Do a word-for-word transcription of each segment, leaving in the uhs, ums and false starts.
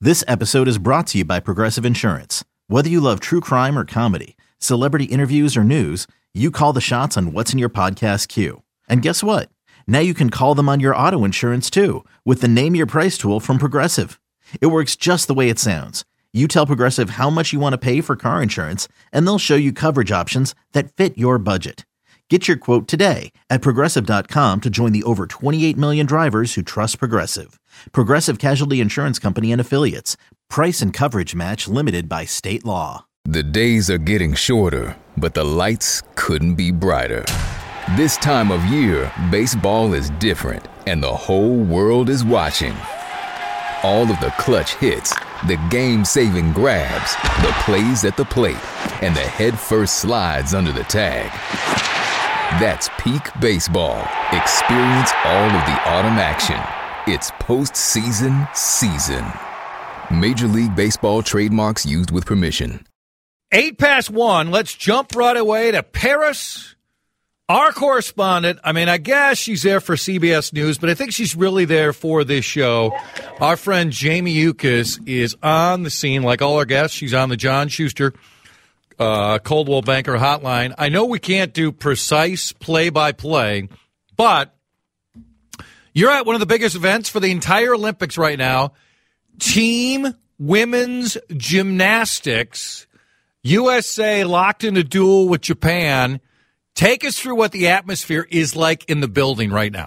This episode is brought to you by Progressive Insurance. Whether you love true crime or comedy, celebrity interviews or news, you call the shots on what's in your podcast queue. And guess what? Now you can call them on your auto insurance too with the Name Your Price tool from Progressive. It works just the way it sounds. You tell Progressive how much you want to pay for car insurance, and they'll show you coverage options that fit your budget. Get your quote today at Progressive dot com to join the over twenty-eight million drivers who trust Progressive. Progressive Casualty Insurance Company and Affiliates. Price and coverage match limited by state law. The days are getting shorter, but the lights couldn't be brighter. This time of year, baseball is different, and the whole world is watching. All of the clutch hits, the game-saving grabs, the plays at the plate, and the head-first slides under the tag. That's peak baseball. Experience all of the autumn action. It's postseason season. Major League Baseball trademarks used with permission. Eight past one. Let's jump right away to Paris. Our correspondent, I mean, I guess she's there for C B S News, but I think she's really there for this show. Our friend Jamie Yuccas is on the scene, like all our guests. She's on the John Schuster uh, Coldwell Banker Hotline. I know we can't do precise play-by-play, but you're at one of the biggest events for the entire Olympics right now. Team women's gymnastics. U S A locked in a duel with Japan. Take us through what the atmosphere is like in the building right now.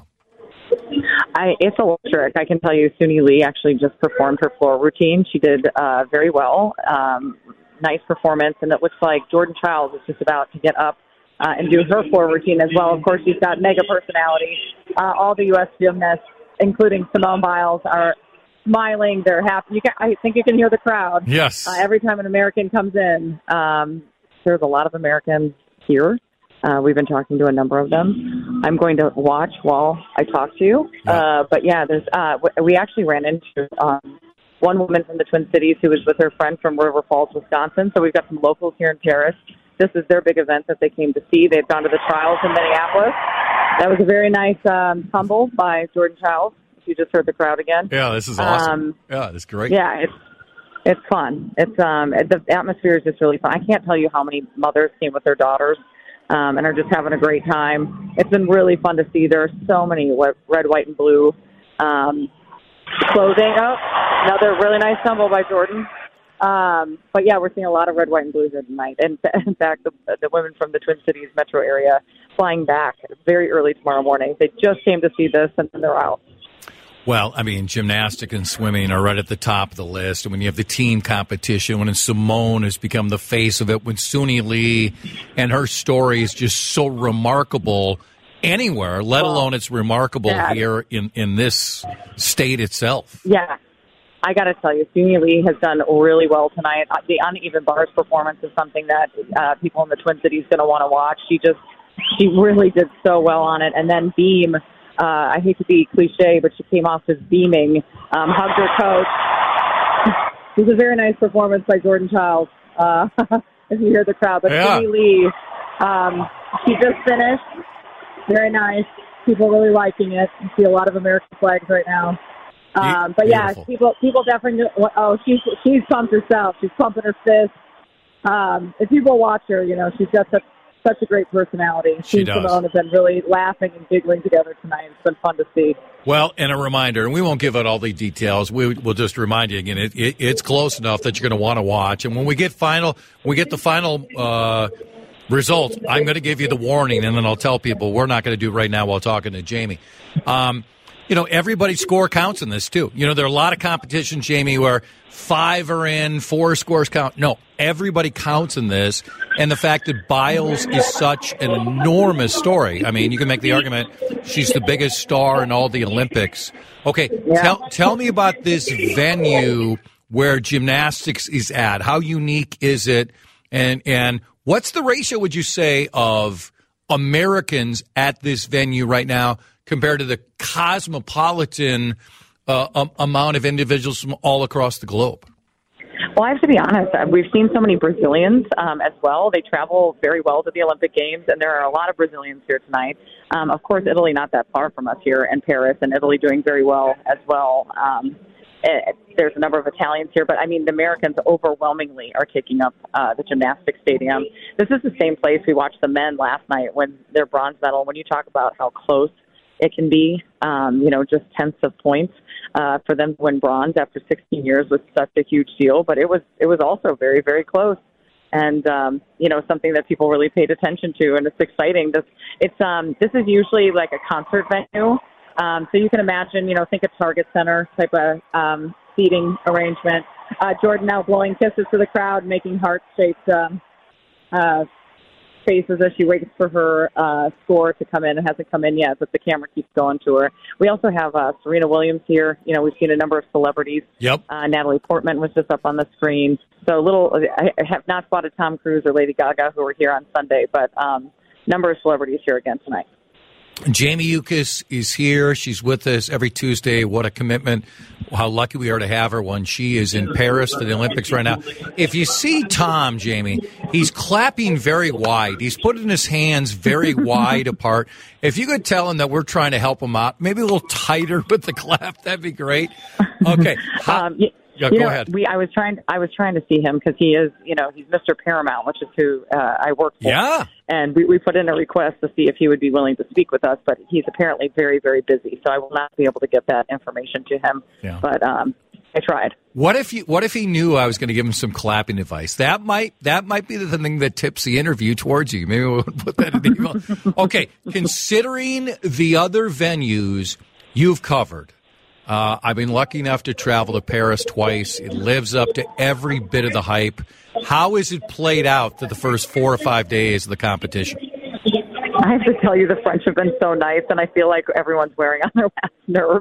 I, it's electric. I can tell you Suni Lee actually just performed her floor routine. She did uh, very well. Um, nice performance. And it looks like Jordan Childs is just about to get up uh, and do her floor routine as well. Of course, she's got mega personality. Uh, all the U S gymnasts, including Simone Biles, are smiling. They're happy. You can, I think you can hear the crowd. Yes. Uh, every time an American comes in, um, there's a lot of Americans here. Uh, we've been talking to a number of them. I'm going to watch while I talk to you. Yeah. Uh, but, yeah, there's uh, we actually ran into um, one woman from the Twin Cities who was with her friend from River Falls, Wisconsin. So we've got some locals here in Paris. This is their big event that they came to see. They've gone to the trials in Minneapolis. That was a very nice um, tumble by Jordan Childs. You just heard the crowd again. Yeah, this is awesome. Um, yeah, this is great. Yeah, it's it's fun. It's um, the atmosphere is just really fun. I can't tell you how many mothers came with their daughters. Um, and are just having a great time. It's been really fun to see. There are so many red, white, and blue um, clothing. Oh, another really nice tumble by Jordan. Um, but, yeah, we're seeing a lot of red, white, and blues here tonight. And, in fact, the, the women from the Twin Cities metro area flying back very early tomorrow morning. They just came to see this, and then they're out. Well, I mean, gymnastics and swimming are right at the top of the list. And when you have the team competition, when Simone has become the face of it, when Suni Lee and her story is just so remarkable anywhere, let well, alone it's remarkable yeah. here in, in this state itself. Yeah. I got to tell you, Suni Lee has done really well tonight. The uneven bars performance is something that uh, people in the Twin Cities going to want to watch. She just, she really did so well on it. And then Beam. Uh, I hate to be cliche, but she came off as beaming, um, hugged her coach. It was a very nice performance by Jordan Childs, uh, as you hear the crowd. But yeah. Suni Lee, um, she just finished. Very nice. People really liking it. You see a lot of American flags right now. Um, but yeah, Beautiful. people people definitely. Oh, she's she's pumped herself. She's pumping her fist. Um, if people watch her, you know she's got such. Such a great personality. She she does. Simone have been really laughing and giggling together tonight. It's been fun to see. Well, and a reminder, and we won't give out all the details. We, we'll just remind you again. It, it, it's close enough that you're going to want to watch. And when we get final, when we get the final uh, results, I'm going to give you the warning, and then I'll tell people we're not going to do it right now while talking to Jamie. Um, you know, everybody's score counts in this too. You know, there are a lot of competitions, Jamie, where five are in, four scores count. No, everybody counts in this. And the fact that Biles is such an enormous story. I mean, you can make the argument she's the biggest star in all the Olympics. Okay, yeah. tell tell me about this venue where gymnastics is at. How unique is it? And and what's the ratio, would you say, of Americans at this venue right now compared to the cosmopolitan uh, um, amount of individuals from all across the globe? Well, I have to be honest. We've seen so many Brazilians um, as well. They travel very well to the Olympic Games, and there are a lot of Brazilians here tonight. Um, of course, Italy not that far from us here in Paris, and Italy doing very well as well. Um, uh, there's a number of Italians here, but I mean, the Americans overwhelmingly are taking up uh, the gymnastics stadium. This is the same place we watched the men last night when their bronze medal. When you talk about how close it can be, um, you know, just tenths of points uh, for them to win bronze after sixteen years was such a huge deal. But it was it was also very, very close. And, um, you know, something that people really paid attention to, and it's exciting. This, it's, um, this is usually like a concert venue. Um, so you can imagine, you know, think a Target Center type of um, seating arrangement. Uh, Jordan now blowing kisses to the crowd, making heart-shaped um, uh, faces as she waits for her uh, score to come in. It hasn't come in yet, but the camera keeps going to her. We also have uh, Serena Williams here. You know, we've seen a number of celebrities. Yep. Uh, Natalie Portman was just up on the screen. So a little, I have not spotted Tom Cruise or Lady Gaga, who were here on Sunday, but um, number of celebrities here again tonight. Jamie Yuccas is here. She's with us every Tuesday. What a commitment. How lucky we are to have her when she is in Paris for the Olympics right now. If you see Tom, Jamie, he's clapping very wide. He's putting his hands very wide apart. If you could tell him that we're trying to help him out, maybe a little tighter with the clap, that'd be great. Okay. How, um, yeah. Yeah, you go know, ahead. We, I was trying. I was trying to see him because he is, you know, he's Mister Paramount, which is who uh, I work for. Yeah. And we, we put in a request to see if he would be willing to speak with us, but he's apparently very, very busy, so I will not be able to get that information to him. Yeah. But um, I tried. What if you, What if he knew I was going to give him some clapping advice? That might that might be the thing that tips the interview towards you. Maybe we'll put that in the email. Okay, considering the other venues you've covered. Uh, I've been lucky enough to travel to Paris twice. It lives up to every bit of the hype. How is it played out for the first four or five days of the competition? I have to tell you, the French have been so nice, and I feel like everyone's wearing on their last nerve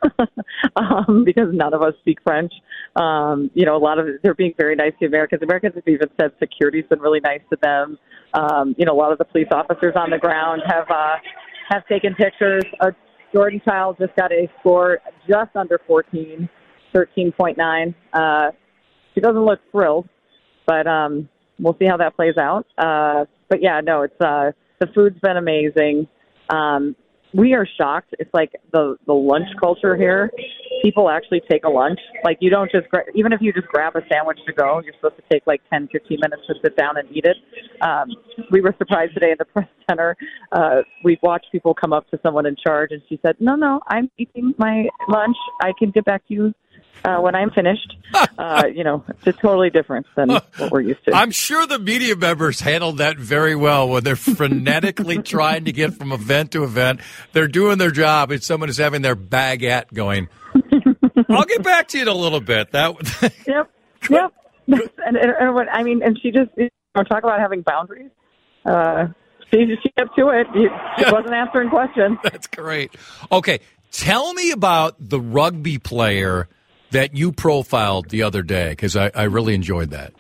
um, because none of us speak French. Um, you know, a lot of they're being very nice to Americans. Americans have even said security's been really nice to them. Um, you know, a lot of the police officers on the ground have uh, have taken pictures. Uh, Jordan Child just got a score just under fourteen, thirteen point nine. Uh, she doesn't look thrilled, but um, we'll see how that plays out. Uh, but, yeah, no, it's uh, the food's been amazing. Um, we are shocked. It's like the, the lunch culture here. People actually take a lunch. Like, you don't just, gra- even if you just grab a sandwich to go, you're supposed to take like ten, fifteen minutes to sit down and eat it. Um, we were surprised today in the press center. Uh, we watched people come up to someone in charge, and she said, no, no, I'm eating my lunch. I can get back to you uh, when I'm finished. Uh, you know, it's totally different than what we're used to. I'm sure the media members handled that very well when they're frenetically trying to get from event to event. They're doing their job, and someone is having their baguette going, I'll get back to you in a little bit. That Yep, yep. And, and, and what, I mean, and she just, you know, talk about having boundaries. Uh, she, she kept to it. She Yeah. wasn't answering questions. That's great. Okay, tell me about the rugby player that you profiled the other day, because I, I really enjoyed that.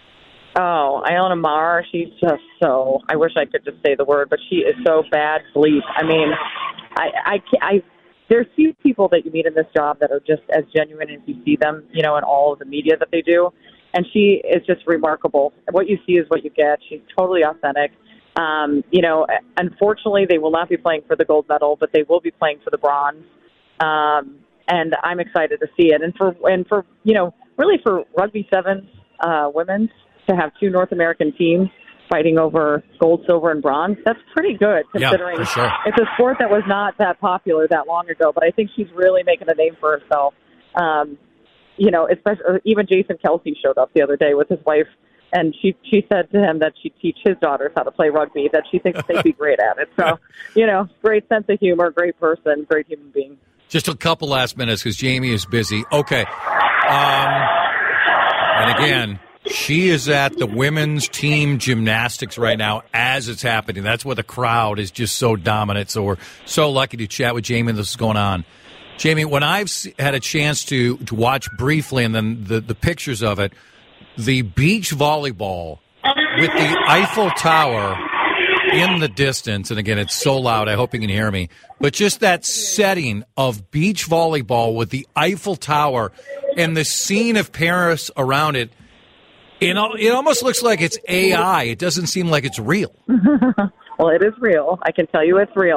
Oh, Iona Marr, she's just so, I wish I could just say the word, but she is so bad bleep. I mean, I, I, I, there's few people that you meet in this job that are just as genuine as you see them, you know, in all of the media that they do. And she is just remarkable. What you see is what you get. She's totally authentic. Um, you know, unfortunately, they will not be playing for the gold medal, but they will be playing for the bronze. Um, and I'm excited to see it. And for, and for, you know, really for Rugby Sevens uh, women's to have two North American teams fighting over gold, silver, and bronze, that's pretty good considering yeah, for sure. It's a sport that was not that popular that long ago, but I think she's really making a name for herself. Um, you know, especially even Jason Kelsey showed up the other day with his wife, and she she said to him that she'd teach his daughters how to play rugby, that she thinks they'd be great at it. So, you know, great sense of humor, great person, great human being. Just a couple last minutes because Jamie is busy. Okay. Um, and again, she is at the women's team gymnastics right now as it's happening. That's where the crowd is just so dominant. So we're so lucky to chat with Jamie. This is going on. Jamie, when I've had a chance to, to watch briefly and then the, the pictures of it, the beach volleyball with the Eiffel Tower in the distance, and again, it's so loud, I hope you can hear me, but just that setting of beach volleyball with the Eiffel Tower and the scene of Paris around it, it, it almost looks like it's A I. It doesn't seem like it's real. Well, it is real. I can tell you it's real.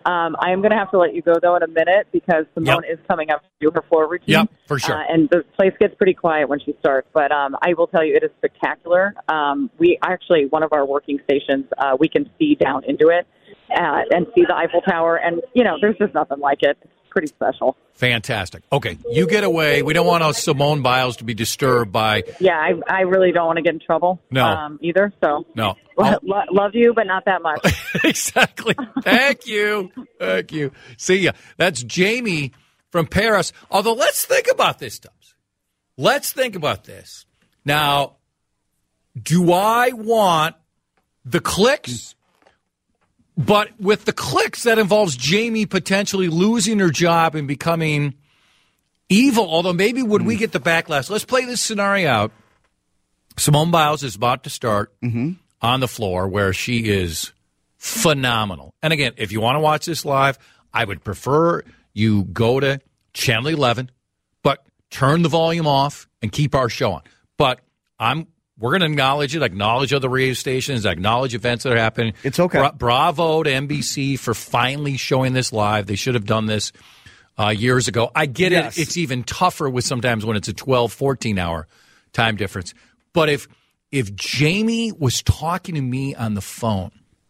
Um, I am going to have to let you go, though, in a minute because Simone Yep. is coming up to do her floor routine. Yep, for sure. Uh, and the place gets pretty quiet when she starts. But um, I will tell you, it is spectacular. Um, we actually, one of our working stations, uh, we can see down into it uh, and see the Eiffel Tower. And, you know, there's just nothing like it. It's pretty special. Fantastic. Okay, you get away. We don't want our Simone Biles to be disturbed by... Yeah, I, I really don't want to get in trouble No. um, either. So No. lo- lo- love you, but not that much. Exactly. Thank you. Thank you. See ya. That's Jamie from Paris. Although, let's think about this, Tubbs. Let's think about this. Now, do I want the clicks? But with the clicks, that involves Jamie potentially losing her job and becoming evil. Although maybe would we get the backlash? Let's play this scenario out. Simone Biles is about to start Mm-hmm. on the floor where she is phenomenal. And again, if you want to watch this live, I would prefer you go to Channel eleven, but turn the volume off and keep our show on. But I'm we're going to acknowledge it, acknowledge other radio stations, acknowledge events that are happening. It's okay. Bra- bravo to N B C for finally showing this live. They should have done this uh, years ago. I get Yes. it. It's even tougher with sometimes when it's a twelve, fourteen-hour time difference. But if if Jamie was talking to me on the phone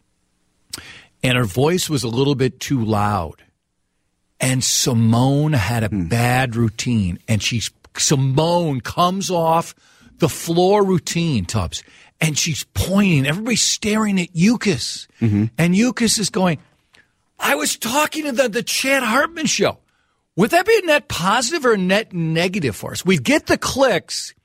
and her voice was a little bit too loud and Simone had a bad routine and she's Simone comes off the floor routine, Tubbs, and she's pointing. Everybody's staring at Yukis. Mm-hmm. And Yukis is going, I was talking to the, the Chad Hartman show. Would that be a net positive or a net negative for us? We'd get the clicks,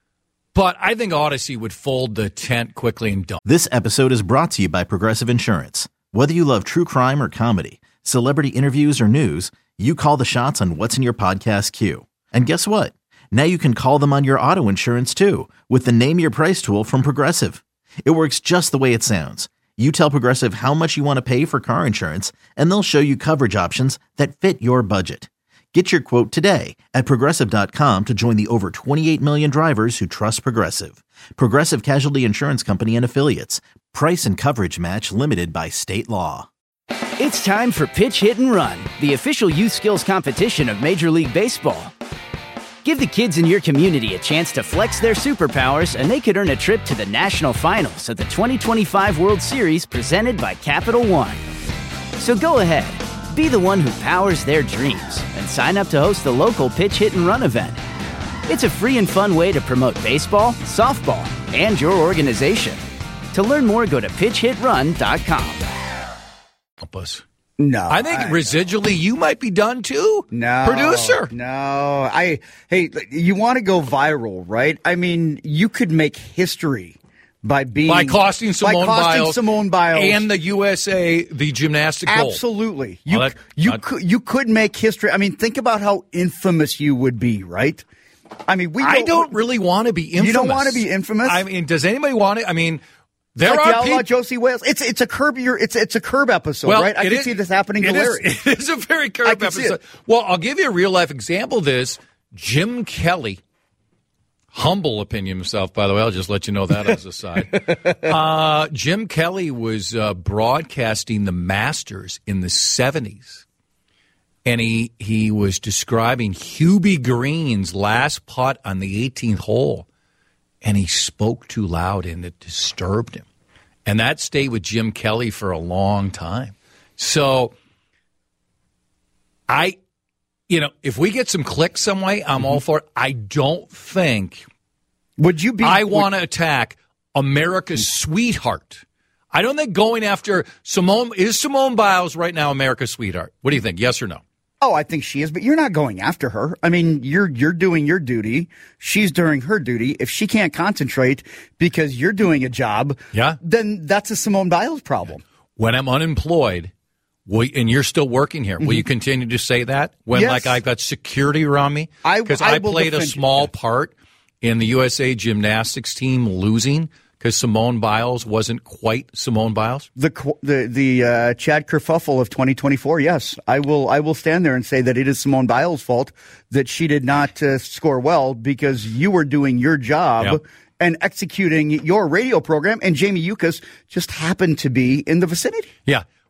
but I think Odyssey would fold the tent quickly and dump. This episode is brought to you by Progressive Insurance. Whether you love true crime or comedy, celebrity interviews or news, you call the shots on what's in your podcast queue. And guess what? Now you can call them on your auto insurance too with the Name Your Price tool from Progressive. It works just the way it sounds. You tell Progressive how much you want to pay for car insurance, and they'll show you coverage options that fit your budget. Get your quote today at Progressive dot com to join the over twenty-eight million drivers who trust Progressive. Progressive Casualty Insurance Company and Affiliates. Price and coverage match limited by state law. It's time for Pitch Hit and Run, the official youth skills competition of Major League Baseball. Give the kids in your community a chance to flex their superpowers, and they could earn a trip to the national finals of the twenty twenty-five World Series presented by Capital One. So go ahead, be the one who powers their dreams, and sign up to host the local Pitch Hit and Run event. It's a free and fun way to promote baseball, softball, and your organization. To learn more, go to pitch hit run dot com. Help us. No, I think residually you might be done too. No, Producer. No, I. Hey, you want to go viral, right? I mean, you could make history by being By costing Simone by costing Biles, Simone Biles and the U S A the gymnastic gold. Absolutely, you Well, that- you that- could you could make history. I mean, think about how infamous you would be, right? I mean, we. I don't really want to be infamous. You don't want to be infamous. I mean, does anybody want it? I mean, there like are the outlaw people. Josie Wales. It's it's a curb your it's it's a curb episode, Well, right? I it can is- see this happening to it is- Larry. It is a very I curved can see episode. it. Well, I'll give you a real life example of this. Jim Kelly, humble opinion himself, by the way. I'll just let you know that as a side. Uh, Jim Kelly was uh, broadcasting the Masters in the seventies. And he, he was describing Hubie Green's last putt on the eighteenth hole. And he spoke too loud and it disturbed him. And that stayed with Jim Kelly for a long time. So I, you know, if we get some clicks some way, I'm all for it. I don't think Would you be? I want to attack America's sweetheart. I don't think going after Simone, is Simone Biles right now America's sweetheart? What do you think? Yes or no? Oh, I think she is, but you're not going after her. I mean, you're you're doing your duty. She's doing her duty. If she can't concentrate because you're doing a job, Yeah. then that's a Simone Biles problem. When I'm unemployed, will, and you're still working here, will you continue to say that? When, Yes. like, I've got security around me? I- Because I I, will played a defend you. small part in the U S A gymnastics team losing because Simone Biles wasn't quite Simone Biles. The qu- the the uh, Chad Kerfuffle of twenty twenty-four. Yes, I will. I will stand there and say that it is Simone Biles' fault that she did not uh, score well because you were doing your job Yep. and executing your radio program, and Jamie Yuccas just happened to be in the vicinity. Yeah.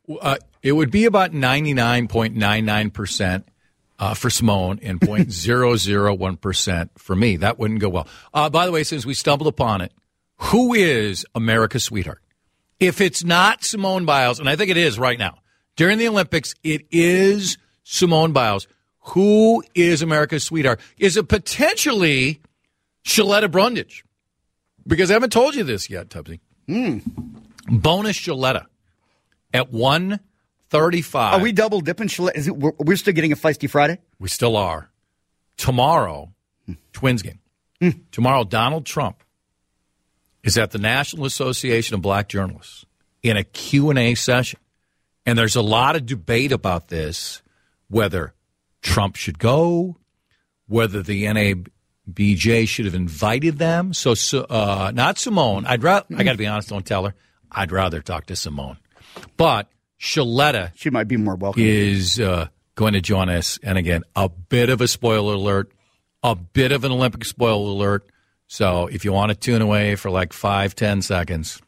Uh, it would be about ninety-nine point nine nine percent uh, for Simone and zero point zero zero one percent for me. That wouldn't go well. Uh, by the way, since we stumbled upon it, who is America's sweetheart? If it's not Simone Biles, and I think it is right now, during the Olympics, it is Simone Biles. Who is America's sweetheart? Is it potentially Shaletta Brundage? Because I haven't told you this yet, Tubbsy. Mm. Bonus Shaletta at one thirty-five. Are we double dipping? Is it, we're, we're still getting a Feisty Friday? We still are. Tomorrow, mm. Twins game. Mm. Tomorrow, Donald Trump is at the National Association of Black Journalists in a Q and A session. And there's a lot of debate about this, whether Trump should go, whether the N A B J should have invited them. So, uh, not Simone. I'd rather, I got to be honest, don't tell her. I'd rather talk to Simone. But Shaletta she might be more welcome. is uh, going to join us. And again, a bit of a spoiler alert, a bit of an Olympic spoiler alert. So if you want to tune away for like five, ten seconds,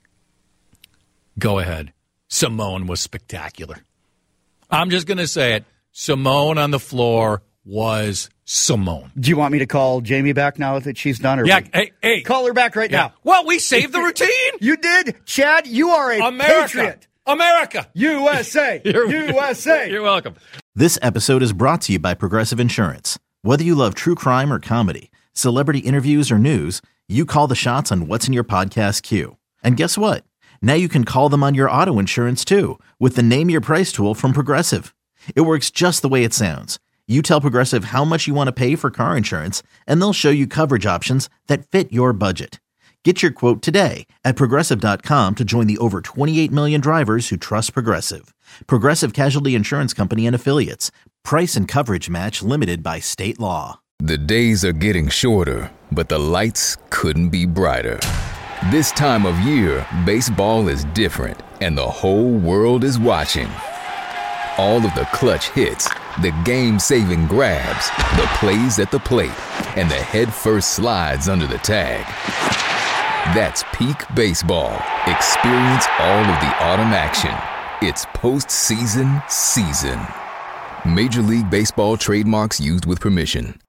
go ahead. Simone was spectacular. I'm just going to say it. Simone on the floor was Simone. Do you want me to call Jamie back now that she's done? Or yeah, we... hey, hey. Call her back right yeah. now. Well, we saved the routine. You did. Chad, you are a America. patriot. America. U S A. You're, U S A. You're welcome. This episode is brought to you by Progressive Insurance. Whether you love true crime or comedy, celebrity interviews or news, you call the shots on what's in your podcast queue. And guess what? Now you can call them on your auto insurance too with the Name Your Price tool from Progressive. It works just the way it sounds. You tell Progressive how much you want to pay for car insurance, and they'll show you coverage options that fit your budget. Get your quote today at Progressive dot com to join the over twenty-eight million drivers who trust Progressive. Progressive Casualty Insurance Company and Affiliates. Price and coverage match limited by state law. The days are getting shorter, but the lights couldn't be brighter. This time of year, baseball is different, and the whole world is watching. All of the clutch hits, the game-saving grabs, the plays at the plate, and the head-first slides under the tag. That's peak baseball. Experience all of the autumn action. It's postseason season. Major League Baseball trademarks used with permission.